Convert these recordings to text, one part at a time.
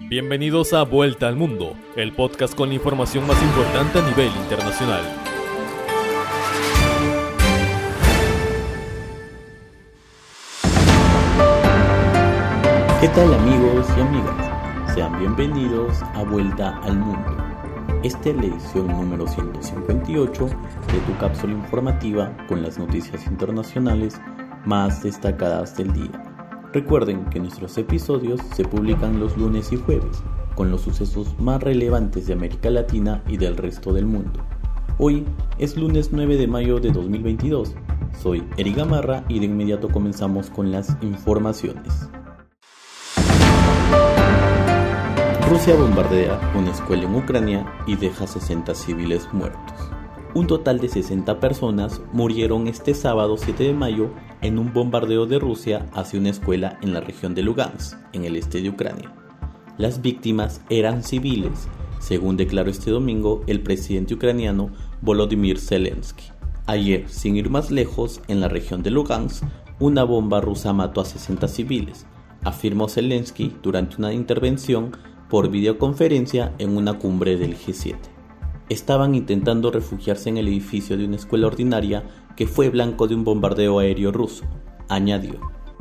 Bienvenidos a Vuelta al Mundo, el podcast con la información más importante a nivel internacional. ¿Qué tal amigos y amigas? Sean bienvenidos a Vuelta al Mundo. Esta es la edición número 158 de tu cápsula informativa con las noticias internacionales más destacadas del día. Recuerden que nuestros episodios se publican los lunes y jueves, con los sucesos más relevantes de América Latina y del resto del mundo. Hoy es lunes 9 de mayo de 2022. Soy Eric Gamarra y de inmediato comenzamos con las informaciones. Rusia bombardea una escuela en Ucrania y deja 60 civiles muertos. Un total de 60 personas murieron este sábado 7 de mayo en un bombardeo de Rusia hacia una escuela en la región de Lugansk, en el este de Ucrania. Las víctimas eran civiles, según declaró este domingo el presidente ucraniano Volodymyr Zelensky. Ayer, sin ir más lejos, en la región de Lugansk, una bomba rusa mató a 60 civiles, afirmó Zelensky durante una intervención por videoconferencia en una cumbre del G7. Estaban intentando refugiarse en el edificio de una escuela ordinaria que fue blanco de un bombardeo aéreo ruso, añadió.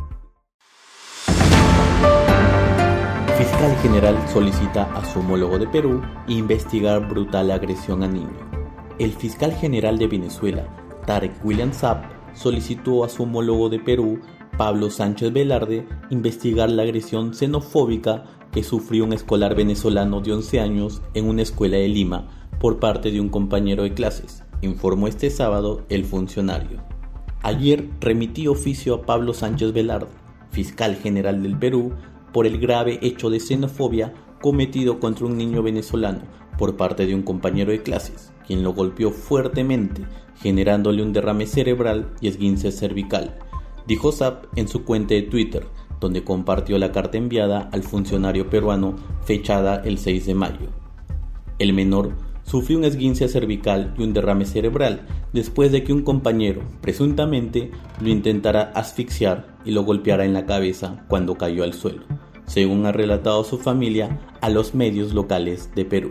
Fiscal general solicita a su homólogo de Perú investigar brutal agresión a niño. El fiscal general de Venezuela, Tarek William Saab, solicitó a su homólogo de Perú, Pablo Sánchez Velarde, investigar la agresión xenofóbica que sufrió un escolar venezolano de 11 años en una escuela de Lima por parte de un compañero de clases, informó este sábado el funcionario. Ayer remití oficio a Pablo Sánchez Velarde, fiscal general del Perú, por el grave hecho de xenofobia cometido contra un niño venezolano por parte de un compañero de clases, quien lo golpeó fuertemente, generándole un derrame cerebral y esguince cervical, dijo Saab en su cuenta de Twitter, donde compartió la carta enviada al funcionario peruano fechada el 6 de mayo. El menor sufrió un esguince cervical y un derrame cerebral después de que un compañero, presuntamente, lo intentara asfixiar y lo golpeara en la cabeza cuando cayó al suelo, según ha relatado su familia a los medios locales de Perú.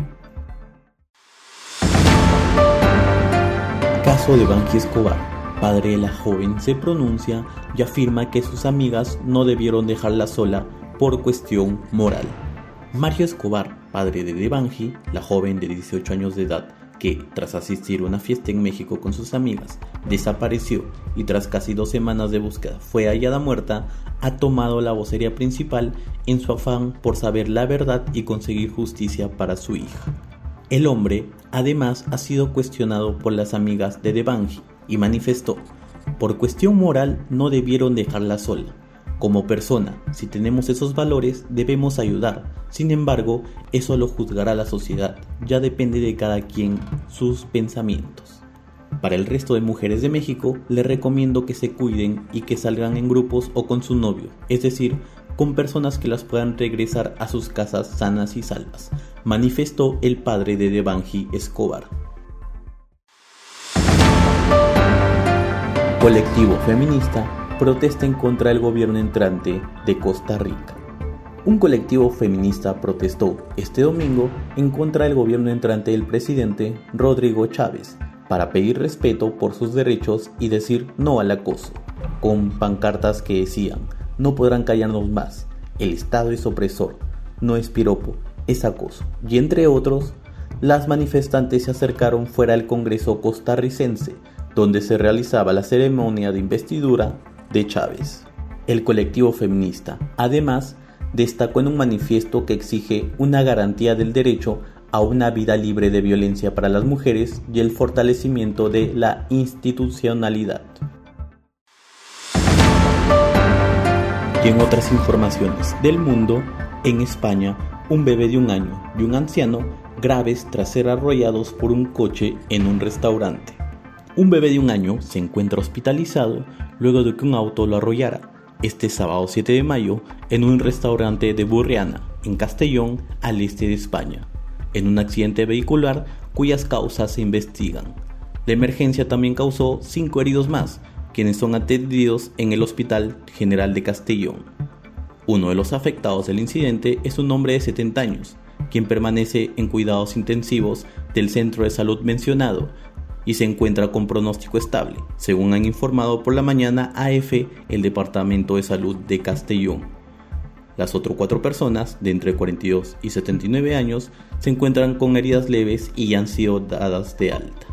Caso de Banji Escobar. Padre de la joven se pronuncia y afirma que sus amigas no debieron dejarla sola por cuestión moral. Mario Escobar, padre de Debanji, la joven de 18 años de edad que, tras asistir a una fiesta en México con sus amigas, desapareció y tras casi 2 semanas de búsqueda fue hallada muerta, ha tomado la vocería principal en su afán por saber la verdad y conseguir justicia para su hija. El hombre, además, ha sido cuestionado por las amigas de Debanji y manifestó: por cuestión moral no debieron dejarla sola. Como persona, si tenemos esos valores, debemos ayudar. Sin embargo, eso lo juzgará la sociedad. Ya depende de cada quien sus pensamientos. Para el resto de mujeres de México, les recomiendo que se cuiden y que salgan en grupos o con su novio, es decir, con personas que las puedan regresar a sus casas sanas y salvas, manifestó el padre de Debanji Escobar. Colectivo feminista protesta en contra del gobierno entrante de Costa Rica. Un colectivo feminista protestó este domingo en contra del gobierno entrante del presidente Rodrigo Chávez para pedir respeto por sus derechos y decir no al acoso, con pancartas que decían: no podrán callarnos más, el Estado es opresor, no es piropo, es acoso. Y entre otros, las manifestantes se acercaron fuera del Congreso costarricense, donde se realizaba la ceremonia de investidura de Chávez. El colectivo feminista, además, destacó en un manifiesto que exige una garantía del derecho a una vida libre de violencia para las mujeres y el fortalecimiento de la institucionalidad. Y en otras informaciones del mundo, en España, un bebé de 1 año y un anciano graves tras ser arrollados por un coche en un restaurante. Un bebé de 1 año se encuentra hospitalizado luego de que un auto lo arrollara este sábado 7 de mayo en un restaurante de Burriana, en Castellón, al este de España, en un accidente vehicular cuyas causas se investigan. La emergencia también causó 5 heridos más, quienes son atendidos en el Hospital General de Castellón. Uno de los afectados del incidente es un hombre de 70 años, quien permanece en cuidados intensivos del centro de salud mencionado y se encuentra con pronóstico estable, según han informado por la mañana AF el Departamento de Salud de Castellón. Las otras 4 personas, de entre 42 y 79 años, se encuentran con heridas leves y han sido dadas de alta.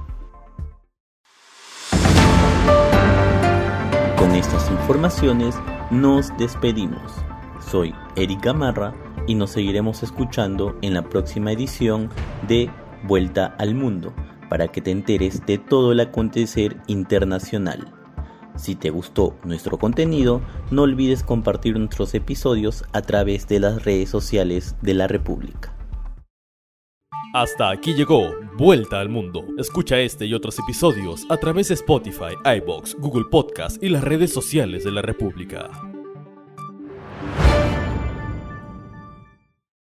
Con estas informaciones nos despedimos. Soy Eric Gamarra y nos seguiremos escuchando en la próxima edición de Vuelta al Mundo, para que te enteres de todo el acontecer internacional. Si te gustó nuestro contenido, no olvides compartir nuestros episodios a través de las redes sociales de la República. Hasta aquí llegó Vuelta al Mundo. Escucha este y otros episodios a través de Spotify, iVoox, Google Podcast y las redes sociales de la República.